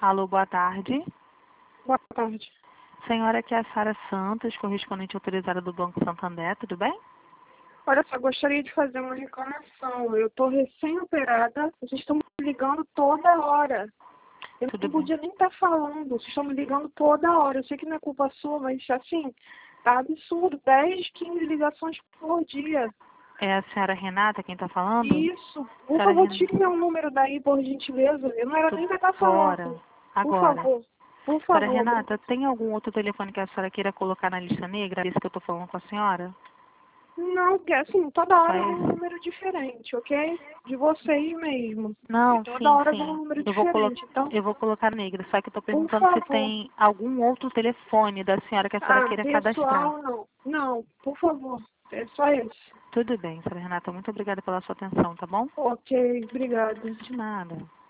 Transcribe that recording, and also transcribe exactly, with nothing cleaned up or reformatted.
Alô, boa tarde. Boa tarde. Senhora, aqui é a Sara Santos, correspondente autorizada do Banco Santander, tudo bem? Olha só, gostaria de fazer uma reclamação. Eu estou recém-operada, vocês estão me ligando toda hora. Eu Tudo não bem. podia nem estar falando, vocês estão me ligando toda hora. Eu sei que não é culpa sua, mas assim, tá absurdo. dez, quinze ligações por dia. É a senhora Renata quem está falando? Isso. Por Senhora favor, Renata, tire meu número daí, por gentileza. Eu não era tô nem pra estar fora. falando. Por Agora. favor. Por Senhora favor. Renata, tem algum outro telefone que a senhora queira colocar na lista negra? Esse que eu estou falando com a senhora? Não, porque assim, toda Só hora vem um esse? número diferente, ok? De vocês mesmo. E Não, toda sim, hora vem um sim. número Eu vou, colo diferente. Então, eu vou colocar negra, só que eu estou por perguntando se favor. tem algum outro telefone da senhora que a senhora Ah, queira cadastrar. pessoal, não. Não, por favor. É só esse. Tudo bem, senhora Renata, muito obrigada pela sua atenção, tá bom? Ok, obrigada. De nada.